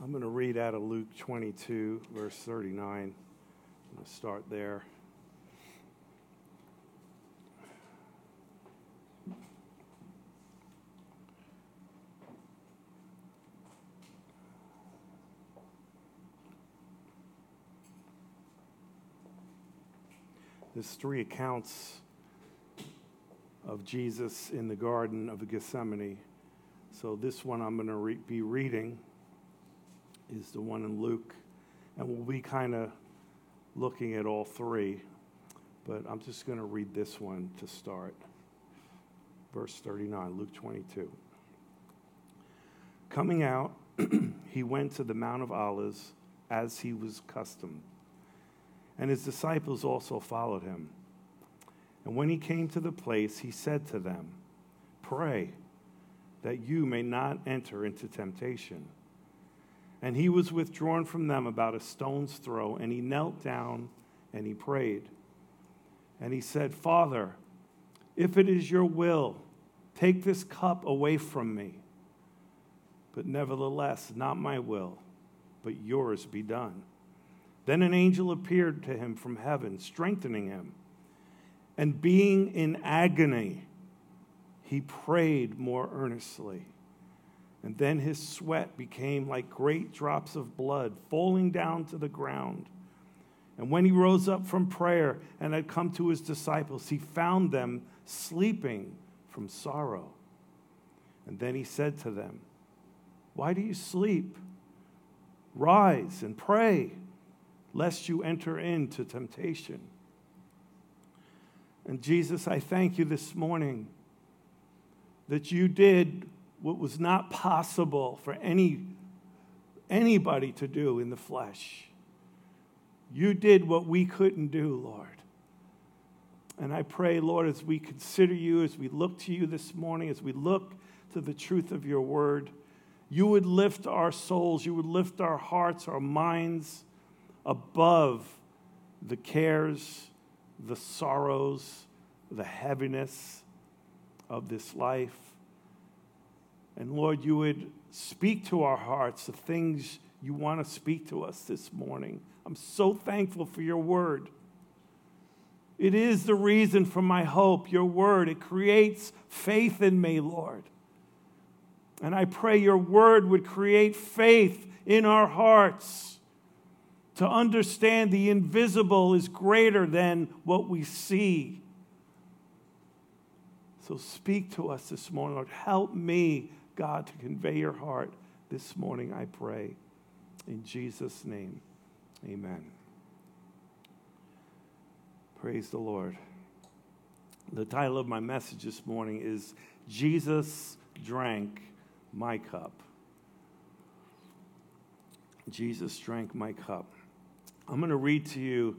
I'm going to read out of Luke 22, verse 39. I'm going to start there. There's three accounts of Jesus in the Garden of Gethsemane. So this one I'm going to be reading is the one in Luke. And we'll be kind of looking at all three. But I'm just going to read this one to start. Verse 39, Luke 22. Coming out, he went to the Mount of Olives as he was accustomed. And his disciples also followed him. And when he came to the place, he said to them, "Pray that you may not enter into temptation." And he was withdrawn from them about a stone's throw, and he knelt down and he prayed. And he said, "Father, if it is your will, take this cup away from me. But nevertheless, not my will, but yours be done." Then an angel appeared to him from heaven, strengthening him. And being in agony, he prayed more earnestly. And then his sweat became like great drops of blood falling down to the ground. And when he rose up from prayer and had come to his disciples, he found them sleeping from sorrow. And then he said to them, "Why do you sleep? Rise and pray, lest you enter into temptation." And Jesus, I thank you this morning that you did what was not possible for anybody to do in the flesh. You did what we couldn't do, Lord. And I pray, Lord, as we consider you, as we look to you this morning, as we look to the truth of your word, you would lift our souls, you would lift our hearts, our minds above the cares, the sorrows, the heaviness of this life. And Lord, you would speak to our hearts the things you want to speak to us this morning. I'm so thankful for your word. It is the reason for my hope, your word. It creates faith in me, Lord. And I pray your word would create faith in our hearts to understand the invisible is greater than what we see. So speak to us this morning, Lord. Help me, God, to convey your heart this morning, I pray. In Jesus' name, amen. Praise the Lord. The title of my message this morning is Jesus Drank My Cup. Jesus drank my cup. I'm going to read to you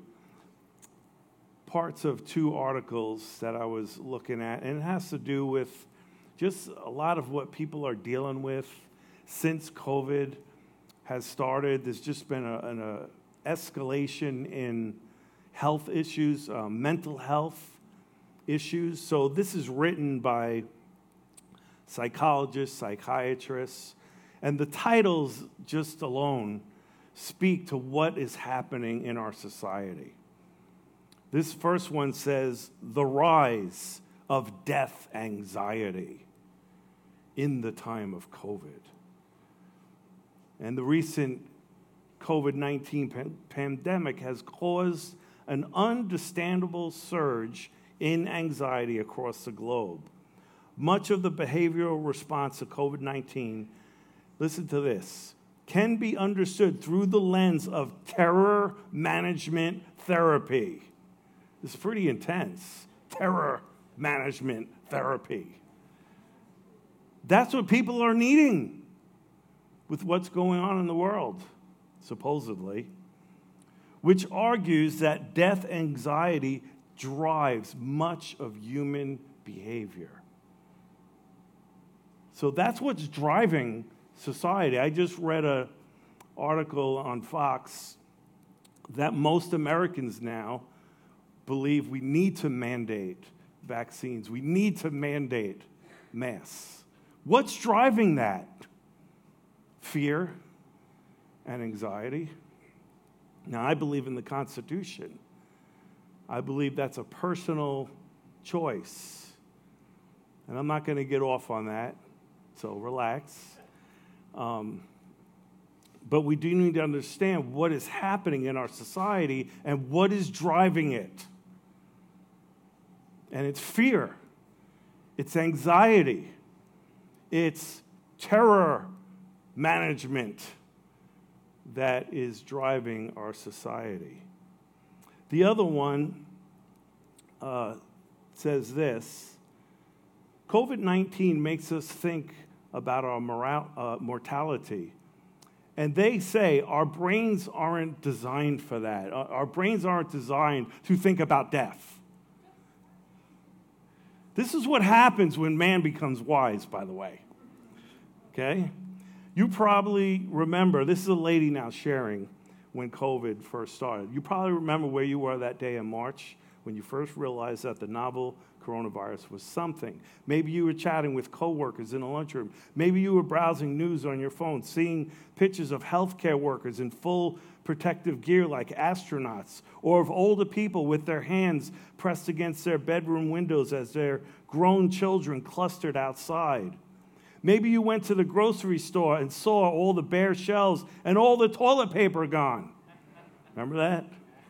parts of two articles that I was looking at, and it has to do with just a lot of what people are dealing with since COVID has started. There's just been an escalation in health issues, mental health issues. So this is written by psychologists, psychiatrists, and the titles just alone speak to what is happening in our society. This first one says, "The rise of death anxiety in the time of COVID." And the recent COVID-19 pandemic has caused an understandable surge in anxiety across the globe. Much of the behavioral response to COVID-19, listen to this, can be understood through the lens of terror management therapy. It's pretty intense. Terror management therapy. That's what people are needing with what's going on in the world, supposedly, which argues that death anxiety drives much of human behavior. So that's what's driving society. I just read an article on Fox that most Americans now believe we need to mandate vaccines. We need to mandate masks. What's driving that? Fear. and anxiety. Now, I believe in the Constitution. I believe that's a personal choice. And I'm not going to get off on that, so relax. But we do need to understand what is happening in our society and what is driving it. And it's fear. It's anxiety. It's terror management that is driving our society. The other one says this: COVID-19 makes us think about our mortality. And they say our brains aren't designed for that. Our brains aren't designed to think about death. This is what happens when man becomes wise, by the way. Okay? You probably remember, this is a lady now sharing when COVID first started. You probably remember where you were that day in March when you first realized that the novel coronavirus was something. Maybe you were chatting with coworkers in a lunchroom. Maybe you were browsing news on your phone, seeing pictures of healthcare workers in full protective gear like astronauts, or of older people with their hands pressed against their bedroom windows as their grown children clustered outside. Maybe you went to the grocery store and saw all the bare shelves and all the toilet paper gone. Remember that?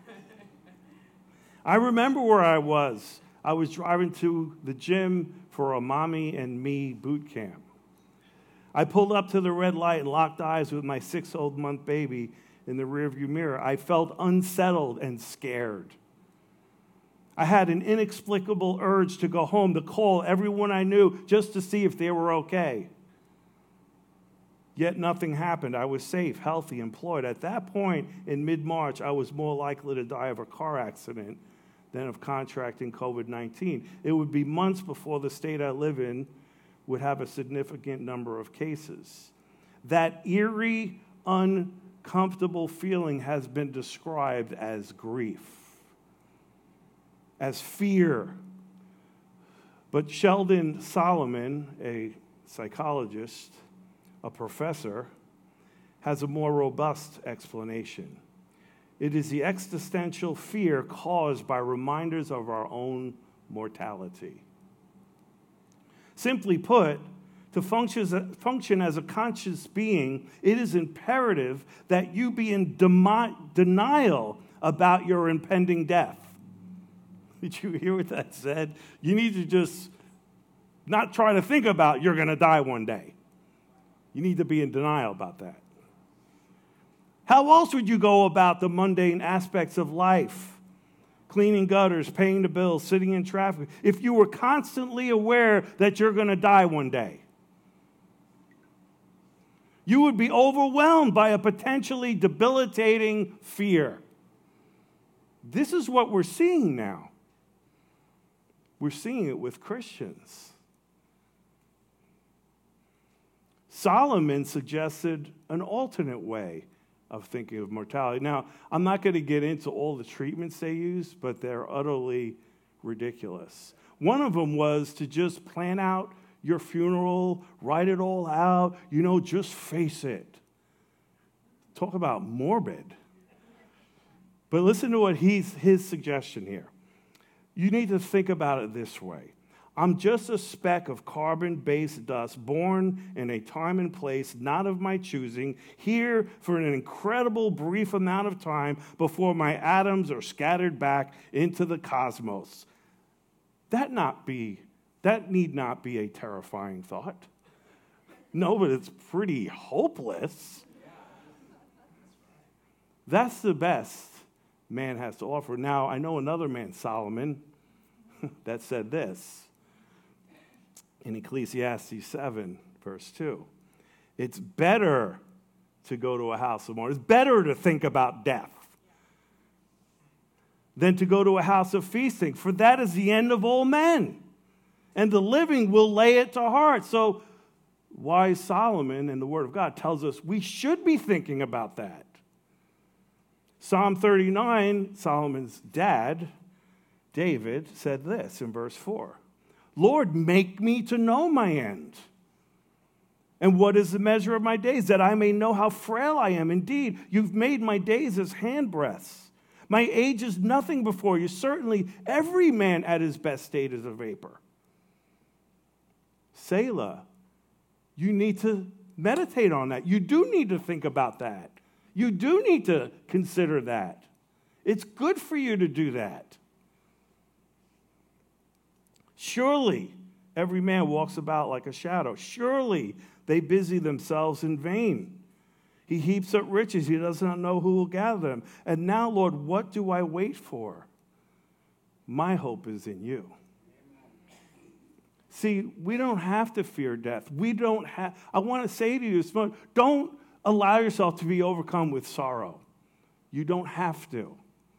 I remember where I was. I was driving to the gym for a mommy and me boot camp. I pulled up to the red light and locked eyes with my 6-month baby in the rearview mirror. I felt unsettled and scared. I had an inexplicable urge to go home, to call everyone I knew just to see if they were okay. Yet nothing happened. I was safe, healthy, employed. At that point in mid-March, I was more likely to die of a car accident than of contracting COVID-19. It would be months before the state I live in would have a significant number of cases. That eerie, uncomfortable feeling has been described as grief, as fear. But Sheldon Solomon, a psychologist, a professor, has a more robust explanation. It is the existential fear caused by reminders of our own mortality. Simply put, to function as a conscious being, it is imperative that you be in denial about your impending death. Did you hear what that said? You need to just not try to think about you're going to die one day. You need to be in denial about that. How else would you go about the mundane aspects of life? Cleaning gutters, paying the bills, sitting in traffic, if you were constantly aware that you're going to die one day. You would be overwhelmed by a potentially debilitating fear. This is what we're seeing now. We're seeing it with Christians. Solomon suggested an alternate way of thinking of mortality. Now, I'm not going to get into all the treatments they use, but they're utterly ridiculous. One of them was to just plan out your funeral, write it all out, just face it. Talk about morbid. But listen to what his suggestion here. You need to think about it this way. I'm just a speck of carbon-based dust born in a time and place not of my choosing, here for an incredible brief amount of time before my atoms are scattered back into the cosmos. That need not be a terrifying thought. No, but it's pretty hopeless. That's the best man has to offer. Now, I know another man, Solomon, that said this. In Ecclesiastes 7, verse 2, it's better to go to a house of mourning. It's better to think about death than to go to a house of feasting, for that is the end of all men, and the living will lay it to heart. So wise Solomon in the Word of God tells us we should be thinking about that. Psalm 39, Solomon's dad, David, said this in verse 4. Lord, make me to know my end. And what is the measure of my days? That I may know how frail I am. Indeed, you've made my days as handbreadths. My age is nothing before you. Certainly, every man at his best state is a vapor. Selah, you need to meditate on that. You do need to think about that. You do need to consider that. It's good for you to do that. Surely, every man walks about like a shadow. Surely, they busy themselves in vain. He heaps up riches. He does not know who will gather them. And now, Lord, what do I wait for? My hope is in you. See, we don't have to fear death. I want to say to you, don't allow yourself to be overcome with sorrow. You don't have to.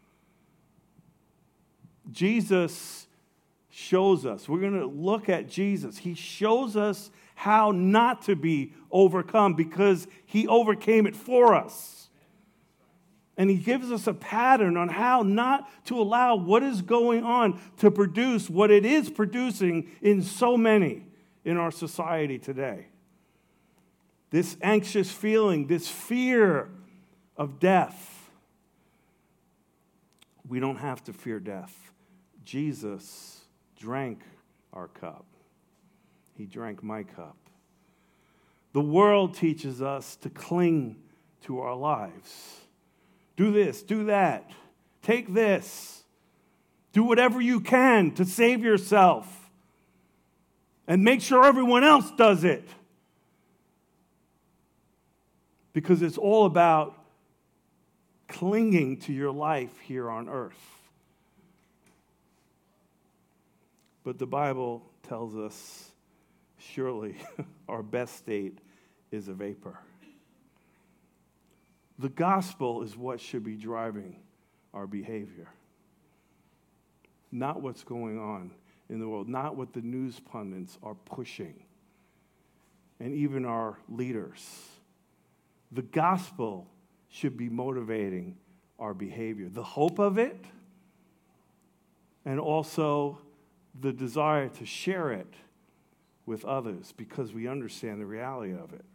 Jesus shows us. We're going to look at Jesus. He shows us how not to be overcome because he overcame it for us. And he gives us a pattern on how not to allow what is going on to produce what it is producing in so many in our society today. This anxious feeling, this fear of death. We don't have to fear death. Jesus drank our cup. He drank my cup. The world teaches us to cling to our lives. Do this, do that, take this. Do whatever you can to save yourself. And make sure everyone else does it. Because it's all about clinging to your life here on earth. But the Bible tells us, surely our best state is a vapor. The gospel is what should be driving our behavior. Not what's going on in the world, not what the news pundits are pushing, and even our leaders. The gospel should be motivating our behavior. The hope of it, and also the desire to share it with others because we understand the reality of it.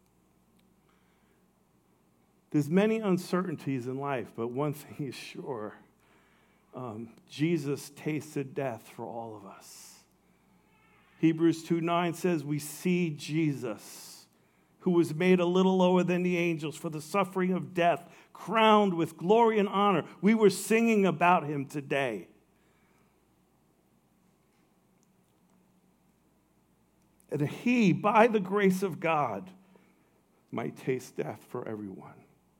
There's many uncertainties in life, but one thing is sure. Jesus tasted death for all of us. Hebrews 2:9 says, we see Jesus, who was made a little lower than the angels for the suffering of death, crowned with glory and honor. We were singing about him today. And he, by the grace of God, might taste death for everyone.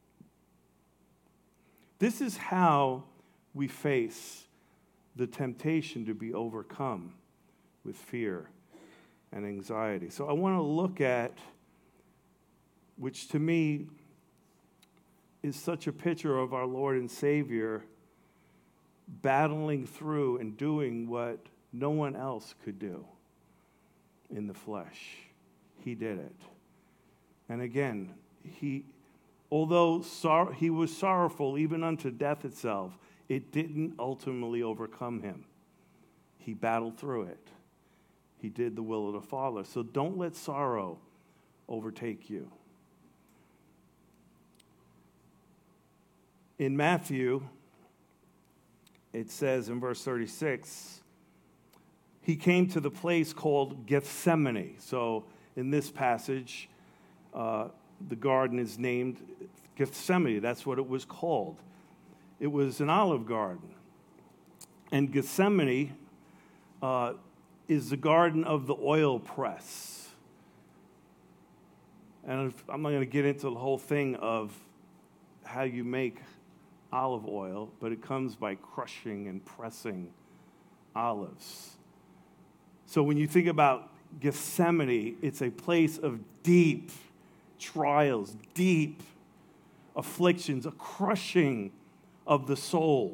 This is how we face the temptation to be overcome with fear and anxiety. So I want to look at, which to me is such a picture of our Lord and Savior battling through and doing what no one else could do in the flesh. He did it. And again, although he was sorrowful even unto death itself, it didn't ultimately overcome him. He battled through it. He did the will of the Father. So don't let sorrow overtake you. In Matthew, it says in verse 36, he came to the place called Gethsemane. So in this passage, the garden is named Gethsemane. That's what it was called. It was an olive garden. And Gethsemane is the garden of the oil press. And I'm not going to get into the whole thing of how you make olive oil, but it comes by crushing and pressing olives. So when you think about Gethsemane, it's a place of deep trials, deep afflictions, a crushing of the soul.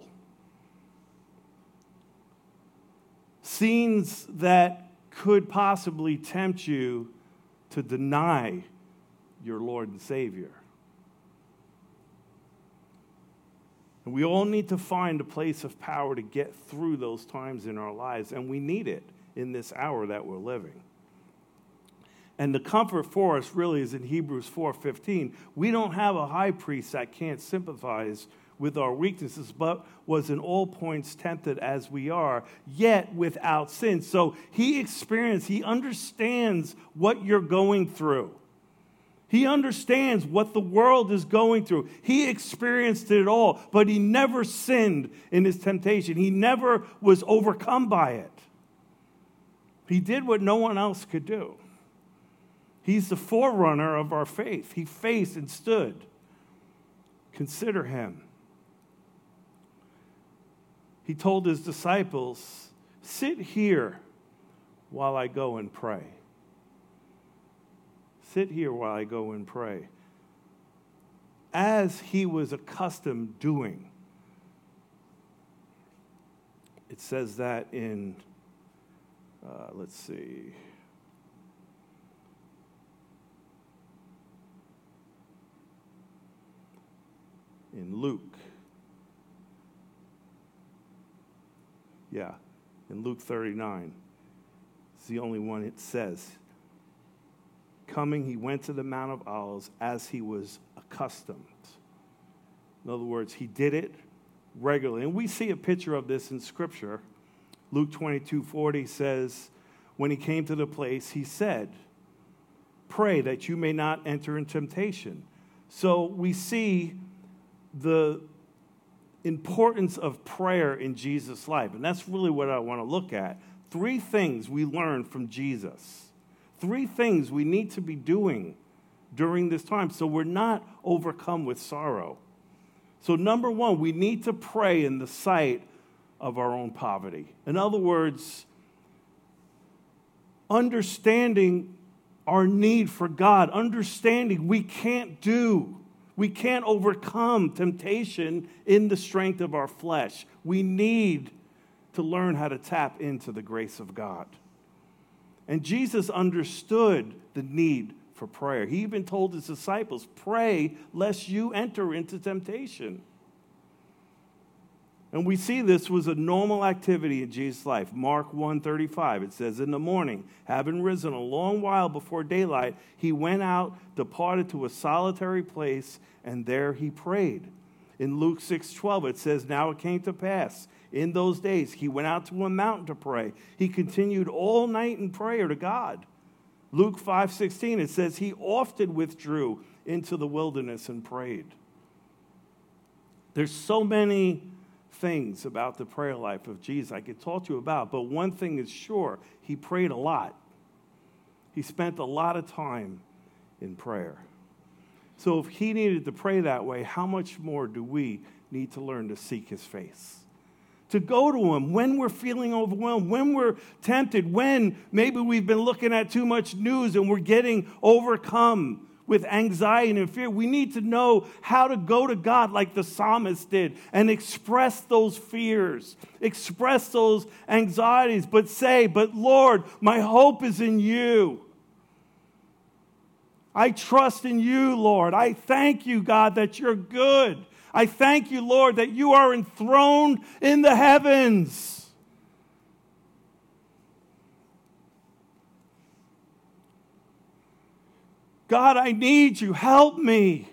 Scenes that could possibly tempt you to deny your Lord and Savior. And we all need to find a place of power to get through those times in our lives, and we need it in this hour that we're living. And the comfort for us really is in Hebrews 4:15. We don't have a high priest that can't sympathize with our weaknesses, but was in all points tempted as we are, yet without sin. So he understands what you're going through. He understands what the world is going through. He experienced it all, but he never sinned in his temptation. He never was overcome by it. He did what no one else could do. He's the forerunner of our faith. He faced and stood. Consider him. He told his disciples, "Sit here while I go and pray." Sit here while I go and pray. As he was accustomed doing. It says that in, let's see. In Luke. Yeah, in Luke 39. It's the only one it says. Coming, he went to the Mount of Olives as he was accustomed. In other words, he did it regularly. And we see a picture of this in Scripture. Luke 22:40 says, when he came to the place, he said, "Pray that you may not enter in temptation." So we see the importance of prayer in Jesus' life. And that's really what I want to look at. 3 things we learn from Jesus. 3 things we need to be doing during this time so we're not overcome with sorrow. So number 1, we need to pray in the sight of our own poverty. In other words, understanding our need for God, understanding we can't overcome temptation in the strength of our flesh. We need to learn how to tap into the grace of God. And Jesus understood the need for prayer. He even told his disciples, "Pray lest you enter into temptation." And we see this was a normal activity in Jesus' life. Mark 1:35, it says, "In the morning, having risen a long while before daylight, he went out, departed to a solitary place, and there he prayed." In Luke 6:12, it says, "Now it came to pass, in those days, he went out to a mountain to pray. He continued all night in prayer to God." Luke 5:16, it says, "He often withdrew into the wilderness and prayed." There's so many things about the prayer life of Jesus I could talk to you about, but one thing is sure, he prayed a lot. He spent a lot of time in prayer. So if he needed to pray that way, how much more do we need to learn to seek his face? To go to him when we're feeling overwhelmed, when we're tempted, when maybe we've been looking at too much news and we're getting overcome with anxiety and fear. We need to know how to go to God like the psalmist did and express those fears, express those anxieties, but say, "But Lord, my hope is in you. I trust in you, Lord. I thank you, God, that you're good. I thank you, Lord, that you are enthroned in the heavens." God, I need you. Help me.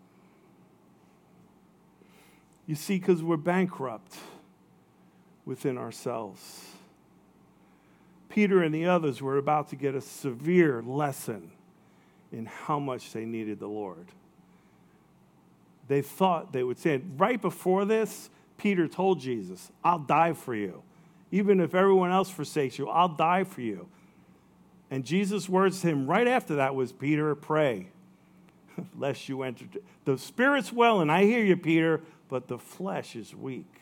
You see, because we're bankrupt within ourselves. Peter and the others were about to get a severe lesson in how much they needed the Lord. They thought they would say it. Right before this, Peter told Jesus, "I'll die for you. Even if everyone else forsakes you, I'll die for you." And Jesus' words to him right after that was, "Peter, pray, lest you enter." The spirit's well, and I hear you, Peter, but the flesh is weak.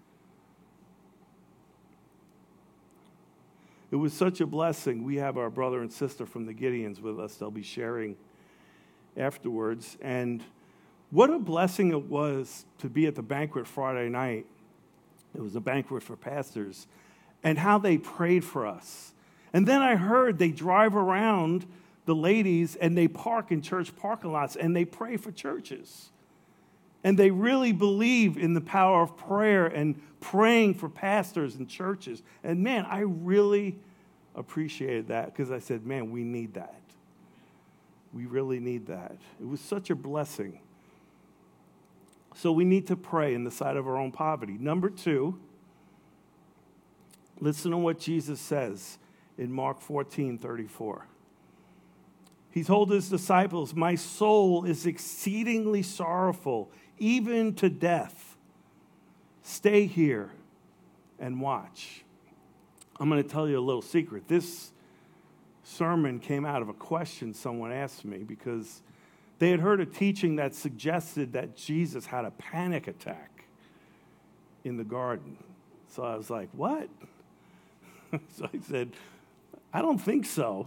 It was such a blessing. We have our brother and sister from the Gideons with us. They'll be sharing afterwards. And what a blessing it was to be at the banquet Friday night. It was a banquet for pastors. And how they prayed for us. And then I heard they drive around, the ladies, and they park in church parking lots, and they pray for churches. And they really believe in the power of prayer and praying for pastors and churches. And man, I really appreciated that because I said, man, we need that. We really need that. It was such a blessing. So we need to pray in the sight of our own poverty. Number 2, listen to what Jesus says in Mark 14:34. He told his disciples, "My soul is exceedingly sorrowful, even to death. Stay here and watch." I'm going to tell you a little secret. This sermon came out of a question someone asked me because they had heard a teaching that suggested that Jesus had a panic attack in the garden. So I was like, what? So I said, I don't think so.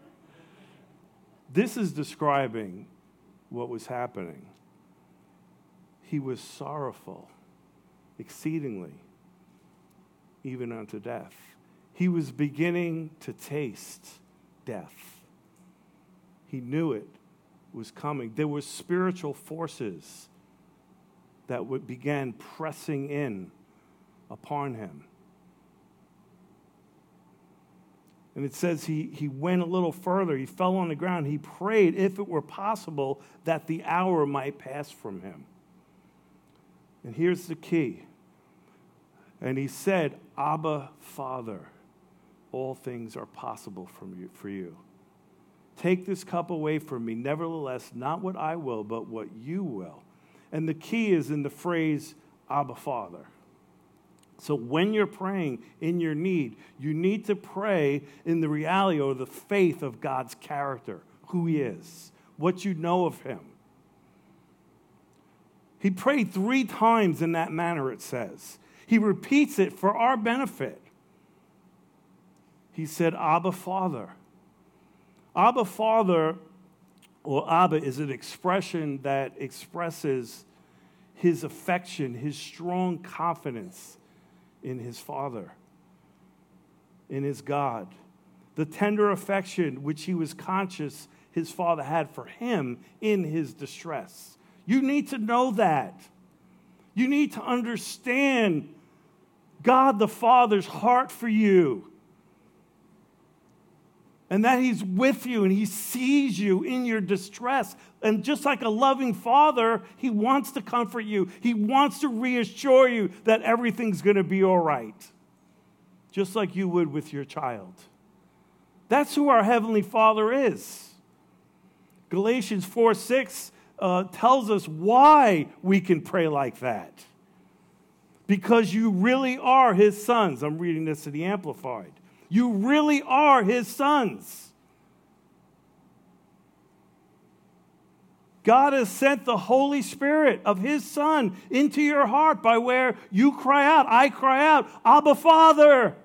This is describing what was happening. He was sorrowful, exceedingly, even unto death. He was beginning to taste death. He knew it was coming. There were spiritual forces that began pressing in upon him. And it says he went a little further. He fell on the ground. He prayed, if it were possible, that the hour might pass from him. And here's the key. And he said, "Abba, Father, all things are possible for you. Take this cup away from me. Nevertheless, not what I will, but what you will." And the key is in the phrase, Abba, Father. So when you're praying in your need, you need to pray in the reality or the faith of God's character, who he is, what you know of him. He prayed 3 times in that manner, it says. He repeats it for our benefit. He said, "Abba, Father." Abba, Father, or Abba, is an expression that expresses his affection, his strong confidence in his Father, in his God. The tender affection which he was conscious his Father had for him in his distress. You need to know that. You need to understand God the Father's heart for you. And that he's with you and he sees you in your distress. And just like a loving father, he wants to comfort you. He wants to reassure you that everything's going to be all right. Just like you would with your child. That's who our Heavenly Father is. Galatians 4:6 tells us why we can pray like that. Because you really are his sons. I'm reading this in the Amplified. You really are his sons. God has sent the Holy Spirit of his Son into your heart by where you cry out, I cry out, Abba, Father.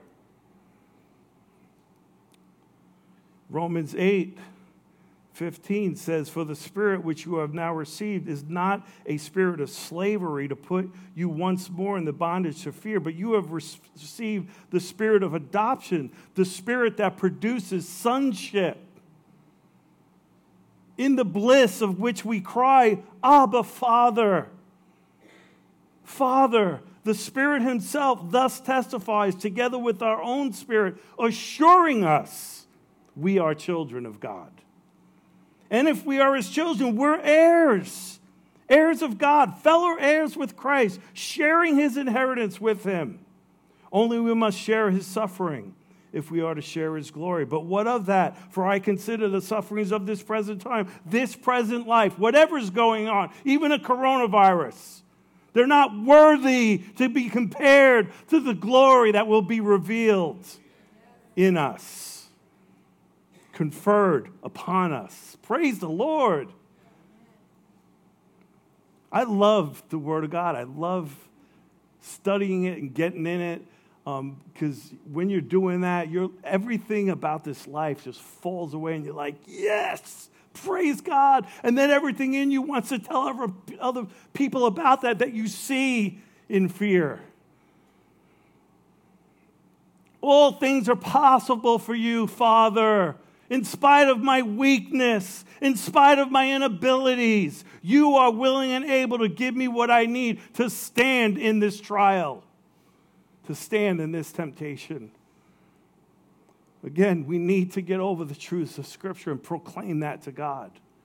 Romans 8:15 says, "For the Spirit which you have now received is not a spirit of slavery to put you once more in the bondage to fear, but you have received the Spirit of adoption, the Spirit that produces sonship. In the bliss of which we cry, Abba, Father." Father, the Spirit himself thus testifies together with our own spirit, assuring us we are children of God. And if we are his children, we're heirs, heirs of God, fellow heirs with Christ, sharing his inheritance with him. Only we must share his suffering if we are to share his glory. But what of that? For I consider the sufferings of this present time, this present life, whatever's going on, even a coronavirus, they're not worthy to be compared to the glory that will be revealed in us, conferred upon us. Praise the Lord. I love the Word of God. I love studying it and getting in it because when you're doing that, everything about this life just falls away and you're like, yes, praise God. And then everything in you wants to tell other people about that you see in fear. All things are possible for you, Father. In spite of my weakness, in spite of my inabilities, you are willing and able to give me what I need to stand in this trial, to stand in this temptation. Again, we need to get over the truths of Scripture and proclaim that to God.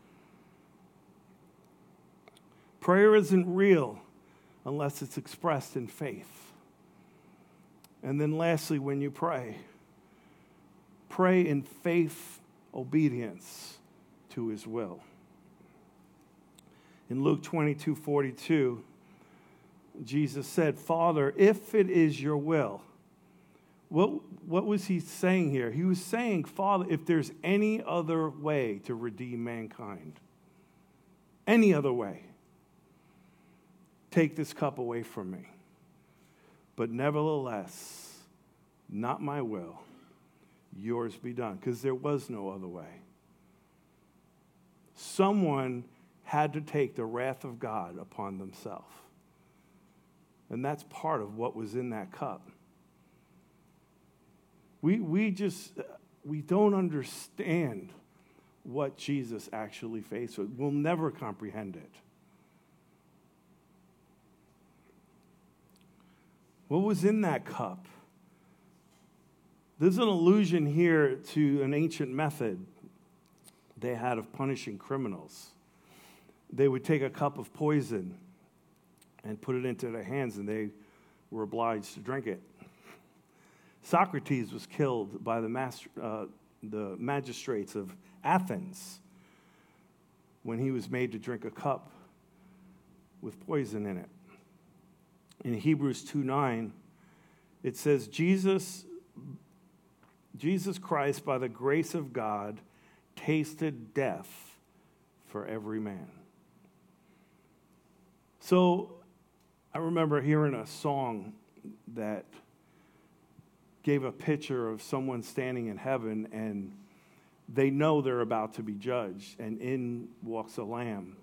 Prayer isn't real unless it's expressed in faith. And then lastly, when you pray in faith, obedience to his will. In Luke 22:42, Jesus said, Father, if it is your will. What was he saying here? He was saying, Father, if there's any other way to redeem mankind, any other way, take this cup away from me. But nevertheless, not my will, yours be done. Because there was no other way. Someone had to take the wrath of God upon themselves. And that's part of what was in that cup. We don't understand what Jesus actually faced with. We'll never comprehend it. What was in that cup? There's an allusion here to an ancient method they had of punishing criminals. They would take a cup of poison and put it into their hands, and they were obliged to drink it. Socrates was killed by the magistrates of Athens when he was made to drink a cup with poison in it. In Hebrews 2:9, it says, Jesus Christ, by the grace of God, tasted death for every man. So I remember hearing a song that gave a picture of someone standing in heaven, and they know they're about to be judged, and in walks a lamb,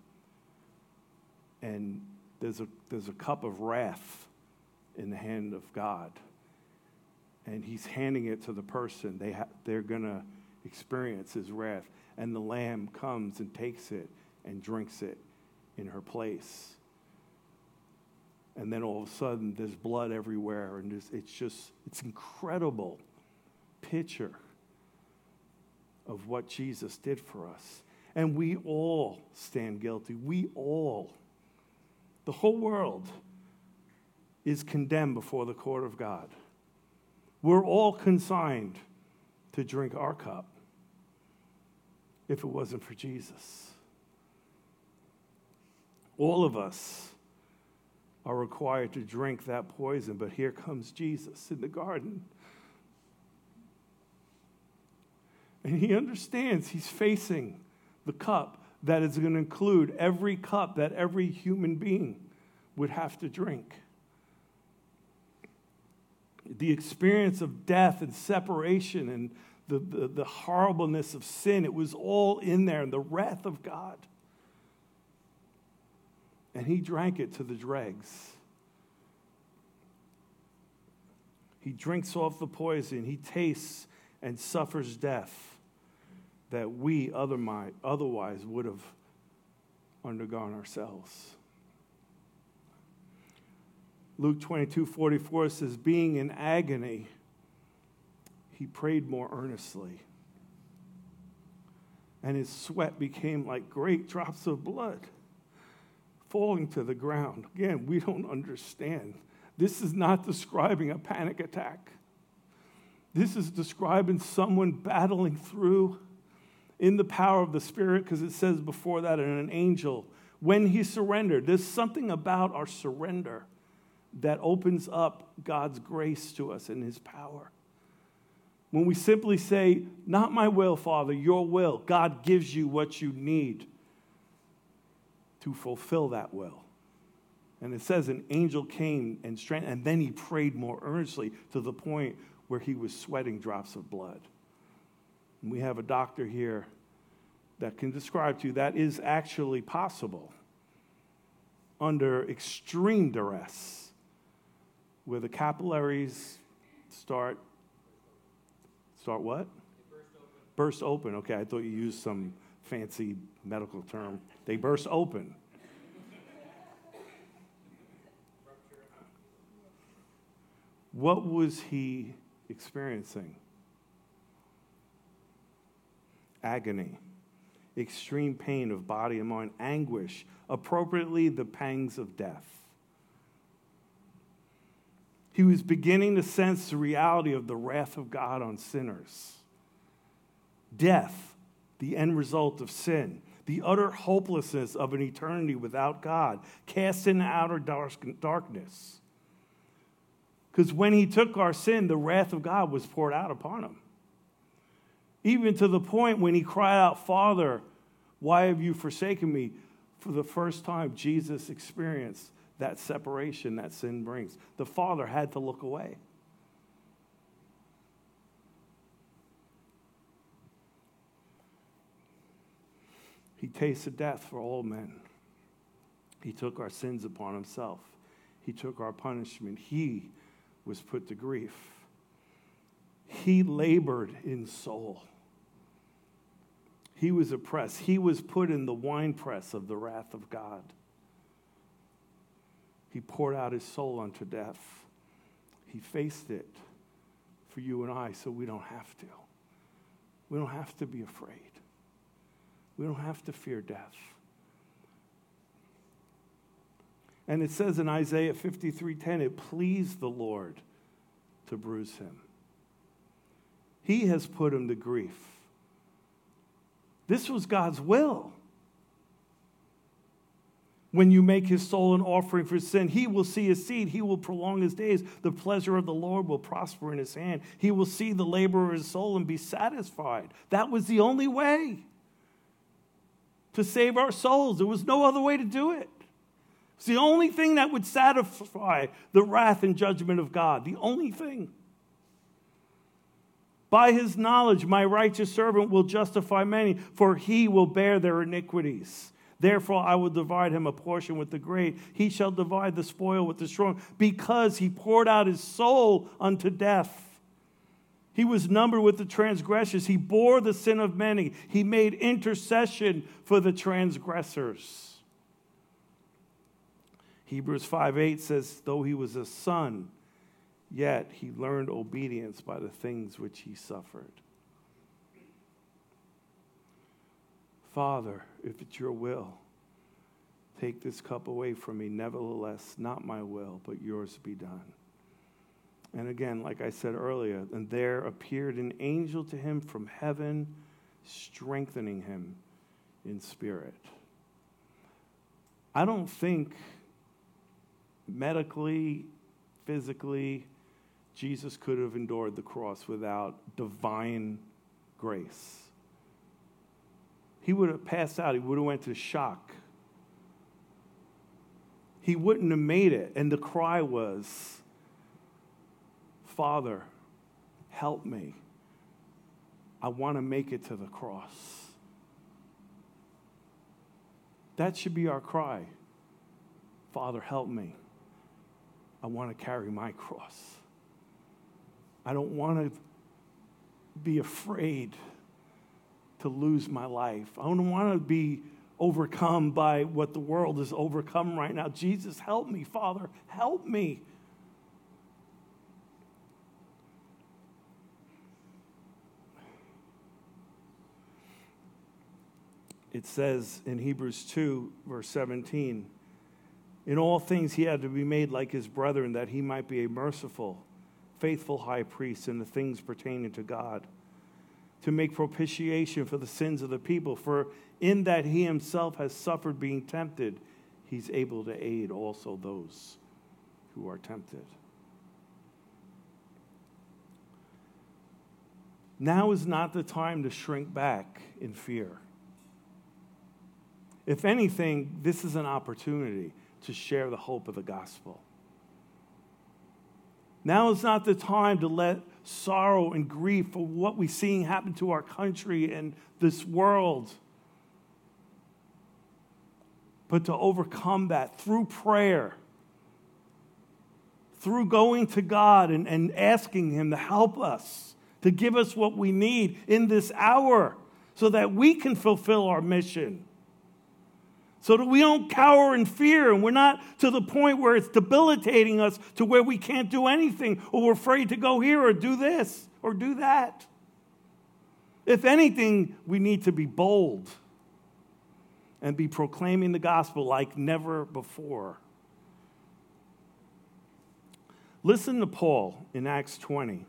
and there's a cup of wrath in the hand of God, and he's handing it to the person. They're going to experience his wrath, and the lamb comes and takes it and drinks it in her place. And then all of a sudden, there's blood everywhere, and it's incredible picture of what Jesus did for us. And we all stand guilty. The whole world is condemned before the court of God. We're all consigned to drink our cup if it wasn't for Jesus. All of us are required to drink that poison, but here comes Jesus in the garden. And he understands he's facing the cup that is going to include every cup that every human being would have to drink. The experience of death and separation and the horribleness of sin, it was all in there, and the wrath of God. And he drank it to the dregs. He drinks off the poison. He tastes and suffers death that we otherwise would have undergone ourselves. Luke 22:44 says, being in agony, he prayed more earnestly, and his sweat became like great drops of blood falling to the ground. Again, we don't understand. This is not describing a panic attack. This is describing someone battling through in the power of the Spirit, because it says before that, in an angel, when he surrendered. There's something about our surrender that opens up God's grace to us and his power. When we simply say, not my will, Father, your will, God gives you what you need to fulfill that will. And it says an angel came and strengthened, and then he prayed more earnestly to the point where he was sweating drops of blood. And we have a doctor here that can describe to you that is actually possible under extreme duress, where the capillaries start what? Burst open. Okay, I thought you used some fancy medical term. They burst open. What was he experiencing? Agony. extreme pain of body and mind, anguish, appropriately the pangs of death. He was beginning to sense the reality of the wrath of God on sinners. Death, the end result of sin. The utter hopelessness of an eternity without God, cast into outer darkness. Because when he took our sin, the wrath of God was poured out upon him. Even to the point when he cried out, "Father, why have you forsaken me?" For the first time, Jesus experienced that separation that sin brings. The Father had to look away. He tasted death for all men. He took our sins upon himself. He took our punishment. He was put to grief. He labored in soul. He was oppressed. He was put in the winepress of the wrath of God. He poured out his soul unto death. He faced it for you and I so we don't have to. We don't have to be afraid. We don't have to fear death. And it says in Isaiah 53:10, it pleased the Lord to bruise him. He has put him to grief. This was God's will. When you make his soul an offering for sin, he will see his seed. He will prolong his days. The pleasure of the Lord will prosper in his hand. He will see the labor of his soul and be satisfied. That was the only way to save our souls. There was no other way to do it. It's the only thing that would satisfy the wrath and judgment of God. The only thing. By his knowledge, my righteous servant will justify many, for he will bear their iniquities. Therefore, I will divide him a portion with the great. He shall divide the spoil with the strong, because he poured out his soul unto death. He was numbered with the transgressors. He bore the sin of many. He made intercession for the transgressors. Hebrews 5:8 says, though he was a son, yet he learned obedience by the things which he suffered. Father, if it's your will, take this cup away from me. Nevertheless, not my will, but yours be done. And again, like I said earlier, and there appeared an angel to him from heaven, strengthening him in spirit. I don't think medically, physically, Jesus could have endured the cross without divine grace. He would have passed out. He would have went to shock. He wouldn't have made it. And the cry was, Father, help me. I want to make it to the cross. That should be our cry. Father, help me. I want to carry my cross. I don't want to be afraid to lose my life. I don't want to be overcome by what the world is overcome right now. Jesus, help me. Father, help me. It says in Hebrews 2, verse 17, in all things he had to be made like his brethren, that he might be a merciful, faithful high priest in the things pertaining to God, to make propitiation for the sins of the people. For in that he himself has suffered being tempted, he's able to aid also those who are tempted. Now is not the time to shrink back in fear. If anything, this is an opportunity to share the hope of the gospel. Now is not the time to let sorrow and grief for what we're seeing happen to our country and this world, but to overcome that through prayer, through going to God and asking him to help us, to give us what we need in this hour so that we can fulfill our mission. So that we don't cower in fear and we're not to the point where it's debilitating us to where we can't do anything or we're afraid to go here or do this or do that. If anything, we need to be bold and be proclaiming the gospel like never before. Listen to Paul in Acts 20,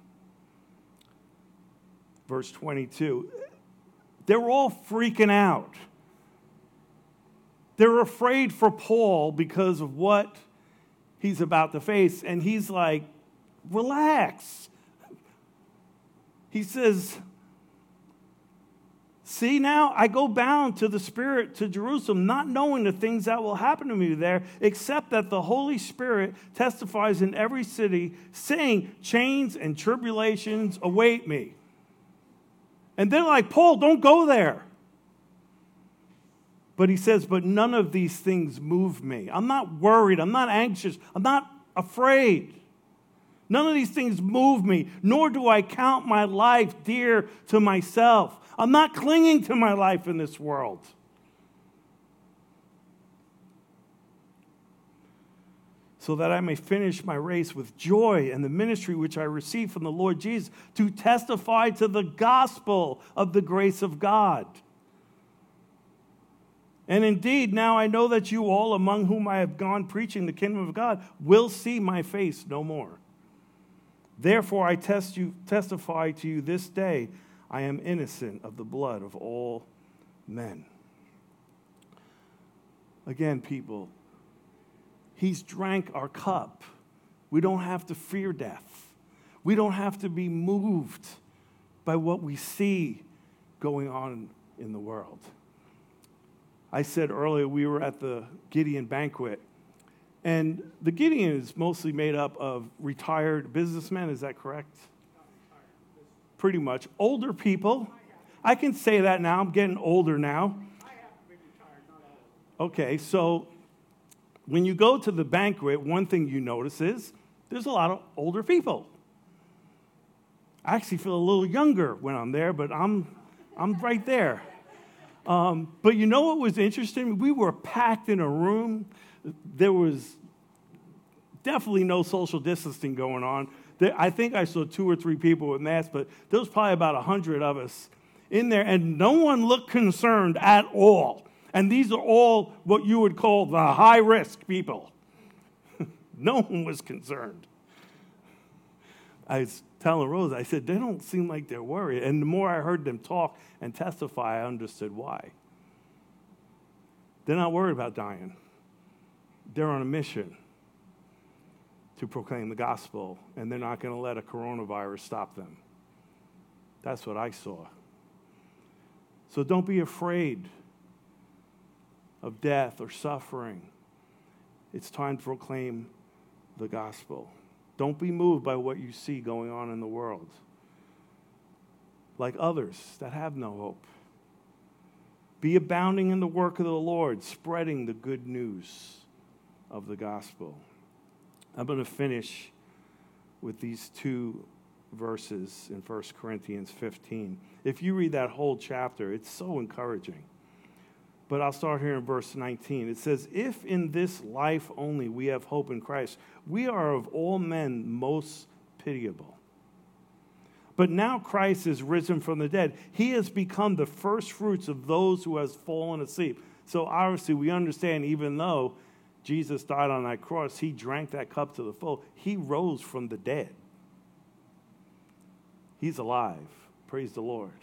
verse 22. They're all freaking out. They're afraid for Paul because of what he's about to face. And he's like, relax. He says, see now, I go bound to the Spirit to Jerusalem, not knowing the things that will happen to me there, except that the Holy Spirit testifies in every city, saying, chains and tribulations await me. And they're like, Paul, don't go there. But he says, but none of these things move me. I'm not worried. I'm not anxious. I'm not afraid. None of these things move me, nor do I count my life dear to myself. I'm not clinging to my life in this world. So that I may finish my race with joy and the ministry which I received from the Lord Jesus to testify to the gospel of the grace of God. And indeed, now I know that you all, among whom I have gone preaching the kingdom of God, will see my face no more. Therefore, I testify to you this day, I am innocent of the blood of all men. Again, people, he's drank our cup. We don't have to fear death. We don't have to be moved by what we see going on in the world. I said earlier we were at the Gideon banquet, and the Gideon is mostly made up of retired businessmen. Is that correct? Pretty much. Older people. I can say that now. I'm getting older now. Okay, so when you go to the banquet, one thing you notice is there's a lot of older people. I actually feel a little younger when I'm there, but I'm right there. But you know what was interesting? We were packed in a room. There was definitely no social distancing going on. I think I saw 2 or 3 people with masks, but there was probably about 100 of us in there, and no one looked concerned at all. And these are all what you would call the high-risk people. No one was concerned. I was telling Rose, I said, they don't seem like they're worried. And the more I heard them talk and testify, I understood why. They're not worried about dying. They're on a mission to proclaim the gospel, and they're not going to let a coronavirus stop them. That's what I saw. So don't be afraid of death or suffering. It's time to proclaim the gospel. Don't be moved by what you see going on in the world, like others that have no hope. Be abounding in the work of the Lord, spreading the good news of the gospel. I'm going to finish with these 2 verses in 1 Corinthians 15. If you read that whole chapter, it's so encouraging. But I'll start here in verse 19. It says, if in this life only we have hope in Christ, we are of all men most pitiable. But now Christ is risen from the dead. He has become the first fruits of those who has fallen asleep. So obviously we understand, even though Jesus died on that cross, he drank that cup to the full. He rose from the dead. He's alive. Praise the Lord.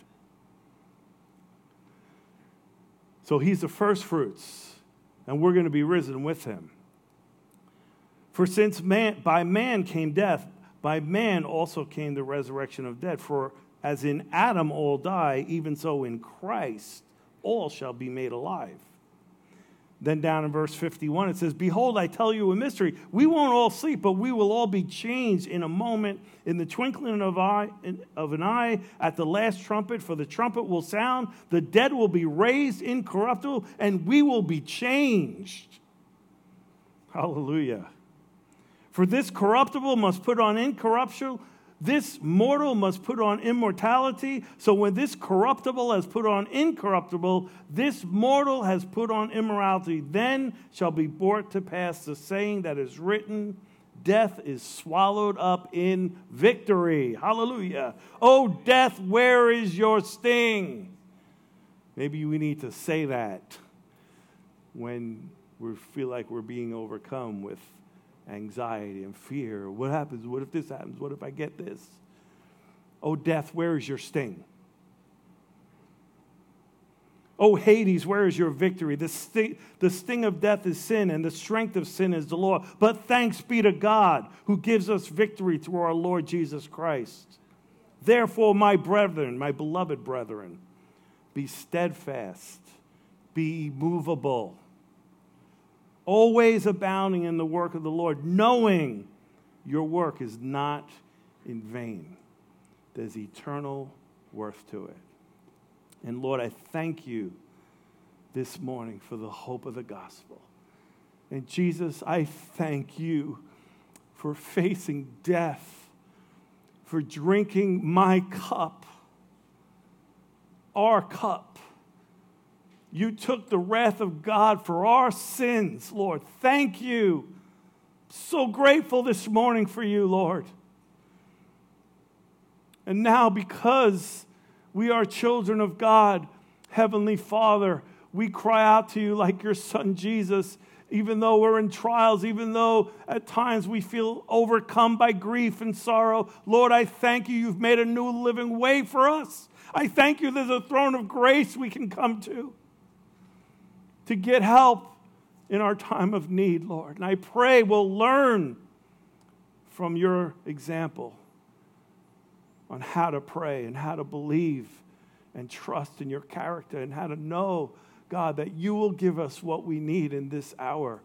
So he's the first fruits, and we're going to be risen with him. For since by man came death, by man also came the resurrection of dead. For as in Adam all die, even so in Christ all shall be made alive. Then down in verse 51, it says, behold, I tell you a mystery. We won't all sleep, but we will all be changed in a moment, in the twinkling of an eye, at the last trumpet. For the trumpet will sound, the dead will be raised incorruptible, and we will be changed. Hallelujah. For this corruptible must put on incorruptible, this mortal must put on immortality. So when this corruptible has put on incorruptible, this mortal has put on immorality. Then shall be brought to pass the saying that is written, death is swallowed up in victory. Hallelujah. Oh, death, where is your sting? Maybe we need to say that when we feel like we're being overcome with anxiety and fear. What happens? What if this happens? What if I get this? Oh, death, where is your sting? Oh, Hades, where is your victory? The sting of death is sin, and the strength of sin is the law. But thanks be to God who gives us victory through our Lord Jesus Christ. Therefore, my brethren, my beloved brethren, be steadfast, be immovable, always abounding in the work of the Lord, knowing your work is not in vain. There's eternal worth to it. And Lord, I thank you this morning for the hope of the gospel. And Jesus, I thank you for facing death, for drinking my cup, our cup. You took the wrath of God for our sins, Lord. Thank you. So grateful this morning for you, Lord. And now, because we are children of God, Heavenly Father, we cry out to you like your Son Jesus, even though we're in trials, even though at times we feel overcome by grief and sorrow. Lord, I thank you. You've made a new living way for us. I thank you there's a throne of grace we can come to get help in our time of need, Lord. And I pray we'll learn from your example on how to pray and how to believe and trust in your character and how to know, God, that you will give us what we need in this hour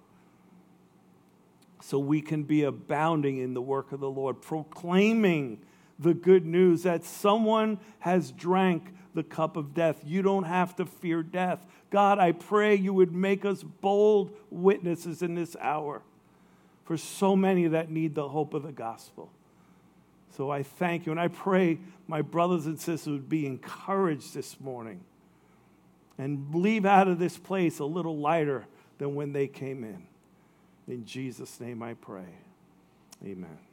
so we can be abounding in the work of the Lord, proclaiming the good news that someone has drank the cup of death. You don't have to fear death. God, I pray you would make us bold witnesses in this hour for so many that need the hope of the gospel. So I thank you, and I pray my brothers and sisters would be encouraged this morning and leave out of this place a little lighter than when they came in. In Jesus' name I pray. Amen.